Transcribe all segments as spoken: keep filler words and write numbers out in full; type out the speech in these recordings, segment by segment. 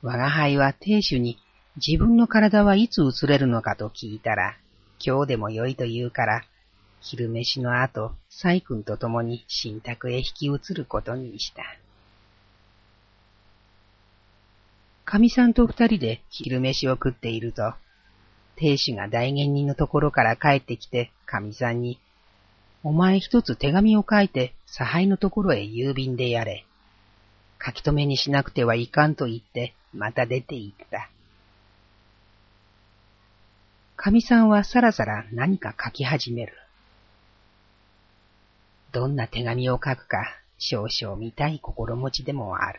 我が輩は亭主に自分の体はいつ移れるのかと聞いたら、今日でもよいと言うから、昼飯の後、細君と共に新宅へ引き移ることにした。かみさんと二人で昼飯を食っていると、亭主が大言人のところから帰ってきて、かみさんに、お前一つ手紙を書いて、差配のところへ郵便でやれ。書き留めにしなくてはいかんと言って、また出て行った。かみさんはさらさら何か書き始める。どんな手紙を書くか、少々見たい心持ちでもある。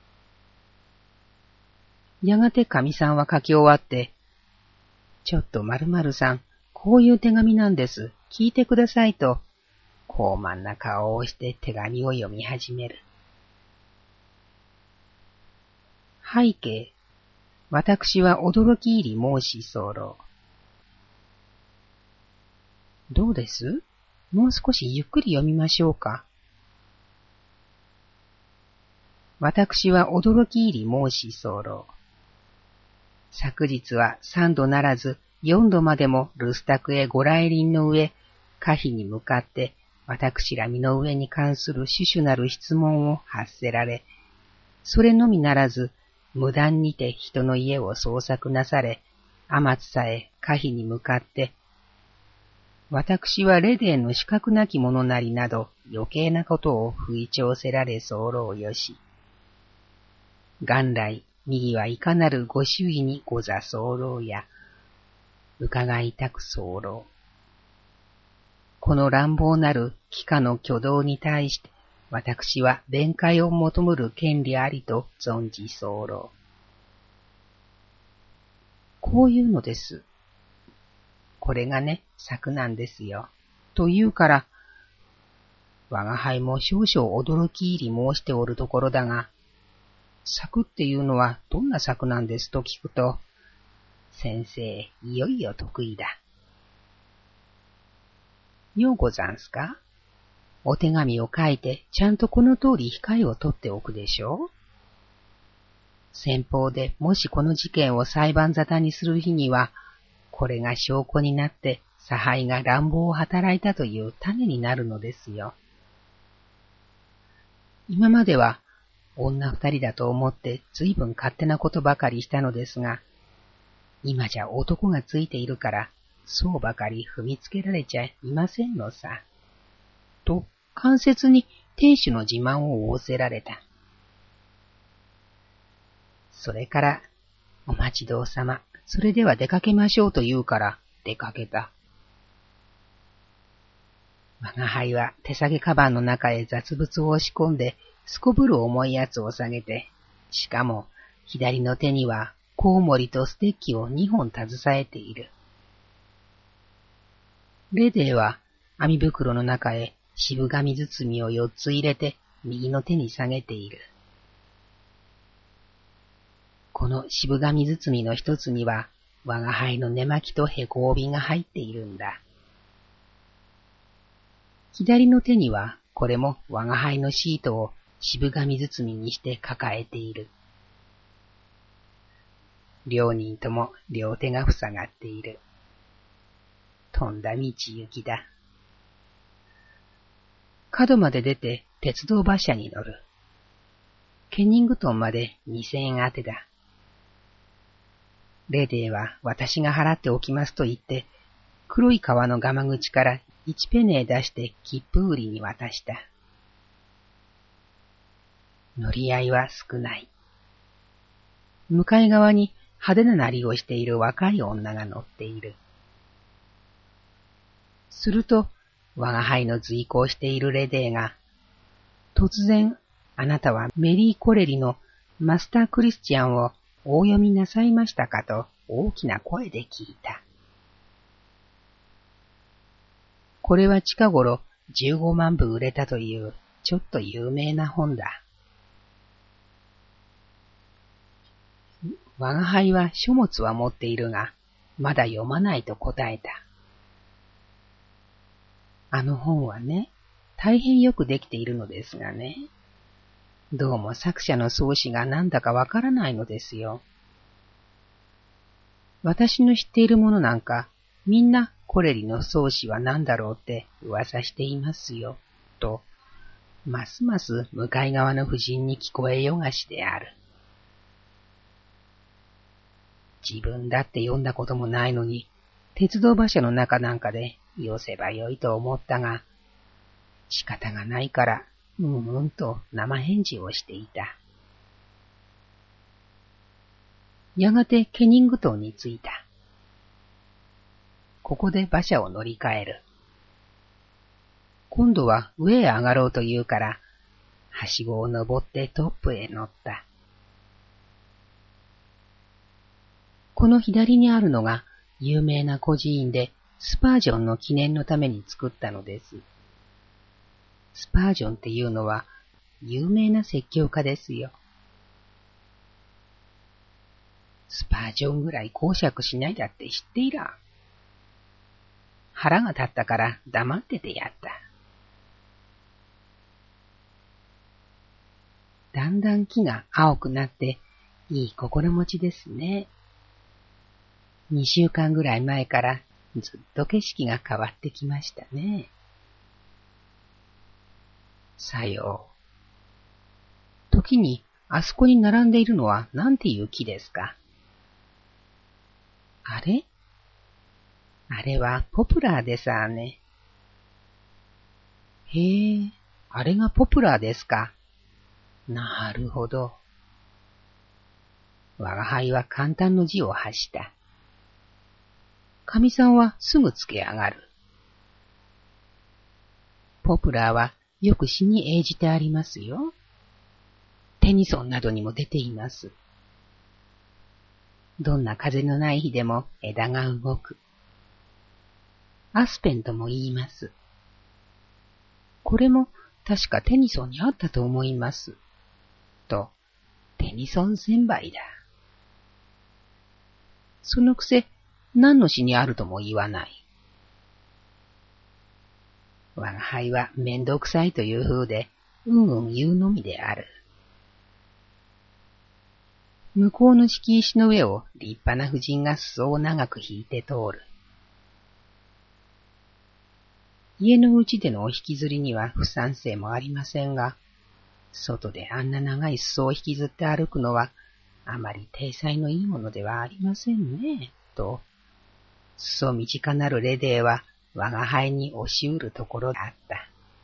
やがてかみさんは書き終わって、ちょっと〇〇さん、こういう手紙なんです。聞いてくださいと、高慢な顔をして手紙を読み始める。背景、私は驚き入り申し候。どうです?もう少しゆっくり読みましょうか。私は驚き入り申し候。昨日は三度ならず四度までも留守宅へご来臨の上、可否に向かって私ら身の上に関する種々なる質問を発せられ、それのみならず無断にて人の家を捜索なされ、天津さえ可否に向かって、私はレデーの資格なき者なりなど余計なことを吹聴せられ候よし。元来、右はいかなるご周囲にござ候や、伺いたく候。この乱暴なる帰化の挙動に対して、私は弁解を求むる権利ありと存じ候。こういうのです。これがね、策なんですよ。と言うから、我が輩も少々驚き入り申しておるところだが、策っていうのはどんな策なんですと聞くと、先生、いよいよ得意だ。ようござんすか?お手紙を書いて、ちゃんとこの通り控えを取っておくでしょう?先方でもしこの事件を裁判沙汰にする日には、これが証拠になって差配が乱暴を働いたという種になるのですよ。今までは女二人だと思って随分勝手なことばかりしたのですが、今じゃ男がついているからそうばかり踏みつけられちゃいませんのさ。と間接に亭主の自慢を仰せられた。それから、お待ちどうさま、それでは出かけましょうと言うから出かけた。我が輩は手提げカバンの中へ雑物を押し込んで、すこぶる重いやつを下げて、しかも左の手にはコウモリとステッキを二本携えている。レデーは網袋の中へ渋紙包みを四つ入れて右の手に下げている。この渋紙包みの一つには我が輩の寝巻きとへこ帯が入っているんだ。左の手にはこれも我が輩のシートを渋紙包みにして抱えている。両人とも両手が塞がっている。とんだ道行きだ。角まで出て鉄道馬車に乗る。ケニングトンまで二千円当てだ。レデーは私が払っておきますと言って、黒い革のガマ口から一ペネー出して切符売りに渡した。乗り合いは少ない。向かい側に派手ななりをしている若い女が乗っている。すると、我が輩の随行しているレデーが、突然、あなたはメリー・コレリのマスター・クリスチャンをお読みなさいましたかと大きな声で聞いた。これは近頃じゅうごまんぶ売れたというちょっと有名な本だ。我が輩は書物は持っているが、まだ読まないと答えた。あの本はね、大変よくできているのですがね。 どうも作者の創始がなんだかわからないのですよ。私の知っているものなんか、みんなコレリの創始は何だろうって噂していますよ、と、ますます向かい側の夫人に聞こえよがしである。自分だって読んだこともないのに、鉄道馬車の中なんかでよせばよいと思ったが、仕方がないから、うんうんと生返事をしていた。やがてケニング島に着いた。ここで馬車を乗り換える。今度は上へ上がろうと言うから、はしごを登ってトップへ乗った。この左にあるのが有名な孤児院で、スパージョンの記念のために作ったのです。スパージョンっていうのは有名な説教家ですよ。スパージョンぐらい講釈しないだって知っていら。腹が立ったから黙っててやった。だんだん木が青くなっていい心持ちですね。二週間ぐらい前からずっと景色が変わってきましたね。さよう。時にあそこに並んでいるのはなんていう木ですか？あれ？あれはポプラーでさあね。へえ、あれがポプラーですか。なるほど。我が輩は簡単の字を発した。かみさんはすぐつけ上がる。ポプラーはよく詩に映じてありますよ。テニソンなどにも出ています。どんな風のない日でも枝が動く。アスペンとも言います。これも確かテニソンにあったと思います。と、テニソン千倍だ。そのくせ、何の詩にあるとも言わない。我が輩はめんどくさいという風で、うんうん言うのみである。向こうの敷石の上を立派な婦人が裾を長く引いて通る。家のうちでのお引きずりには不賛成もありませんが、外であんな長い裾を引きずって歩くのは、あまり体裁のいいものではありませんね、と、裾短なるレデーは我が輩に押しうるところであった。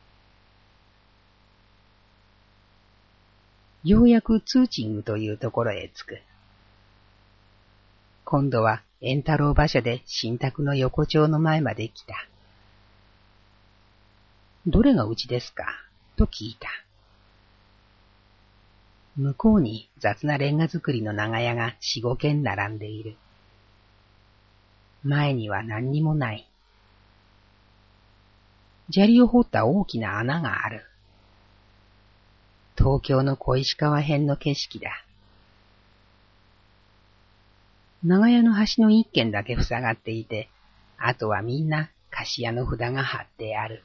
ようやくツーチングというところへ着く。今度は円太郎馬車で新宅の横丁の前まで来た。どれがうちですかと聞いた。向こうに雑なレンガ造りの長屋が四五軒並んでいる。前には何にもない。砂利を掘った大きな穴がある。東京の小石川辺の景色だ。長屋の端の一軒だけ塞がっていて、あとはみんな菓子屋の札が貼ってある。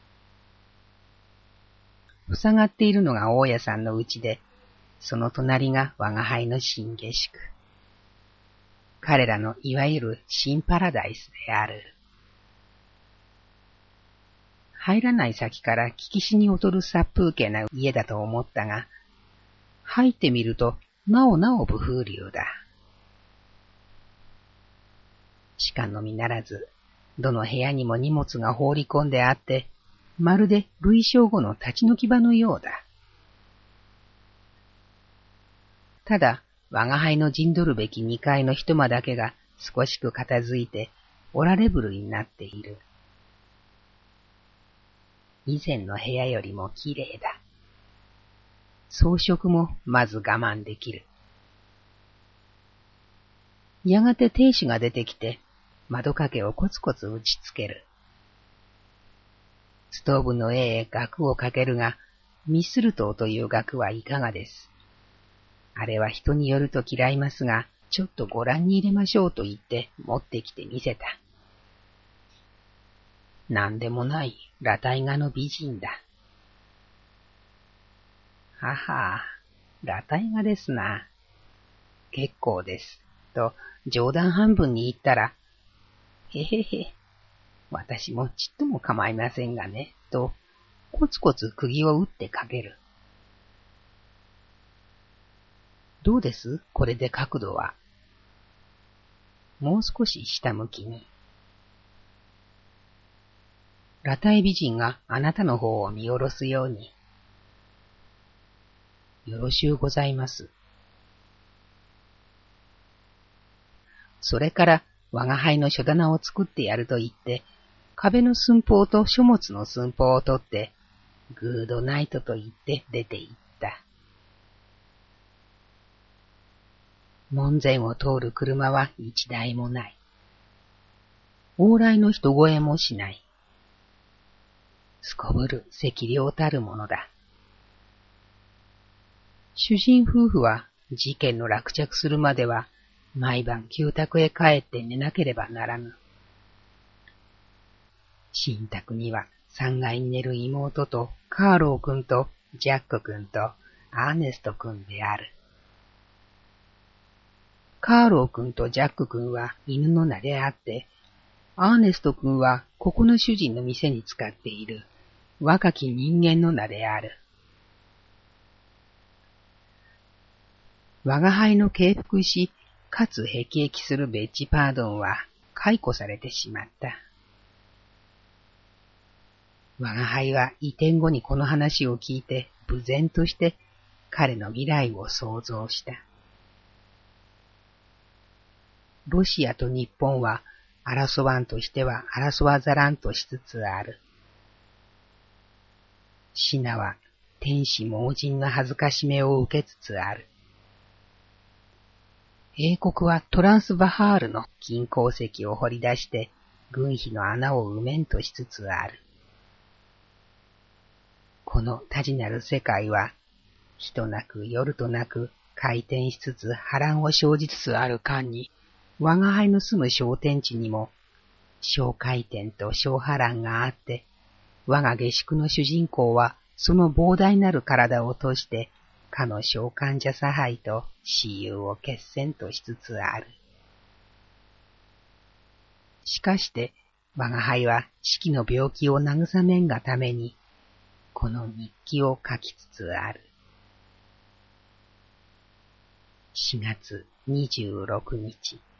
塞がっているのが大家さんの家で、その隣が我が輩の新下宿。彼らのいわゆる新パラダイスである。入らない先から聞きしに劣る殺風景な家だと思ったが、入ってみるとなおなお武風流だ。しかのみならず、どの部屋にも荷物が放り込んであって、まるで類焼後の立ち退き場のようだ。ただ、我が輩の陣取るべき二階の一間だけが少しく片付いて、おられぶるになっている。以前の部屋よりもきれいだ。装飾もまず我慢できる。やがて亭主が出てきて、窓掛けをコツコツ打ちつける。ストーブの絵へ額をかけるが、ミスルトーという額はいかがです。あれは人によると嫌いますが、ちょっとご覧に入れましょうと言って持ってきてみせた。なんでもない裸体画の美人だ。 はは、裸体がですな。結構です。と、冗談半分に言ったら、へへへ、私もちっとも構いませんがね、と、コツコツ釘を打ってかける。どうですこれで角度は。もう少し下向きに。裸体美人があなたの方を見下ろすように。よろしゅうございます。それから我が輩の書棚を作ってやると言って、壁の寸法と書物の寸法を取って、グードナイトと言って出て行った。門前を通る車は一台もない。往来の人声もしない。すこぶる赤涼たるものだ。主人夫婦は事件の落着するまでは毎晩旧宅へ帰って寝なければならぬ。新宅には三階に寝る妹とカーロー君とジャック君とアーネスト君である。カーロー君とジャック君は犬の名であって、アーネスト君はここの主人の店に使っている若き人間の名である。我が輩の敬服し、かつ辟易するベッジパードンは解雇されてしまった。我が輩は移転後にこの話を聞いて、無然として彼の未来を想像した。ロシアと日本は争わんとしては争わざらんとしつつある。シナは天使盲人の恥ずかしめを受けつつある。英国はトランスバハールの金鉱石を掘り出して軍費の穴を埋めんとしつつある。この多事なる世界は、日となく夜となく回転しつつ波乱を生じつつある間に、我が輩の住む小天地にも、小回転と小波乱があって、我が下宿の主人公はその膨大なる体を通して、かの召喚者差配と私有を決戦としつつある。しかして、我が輩は四季の病気を慰めんがために、この日記を書きつつある。しがつにじゅうろくにち。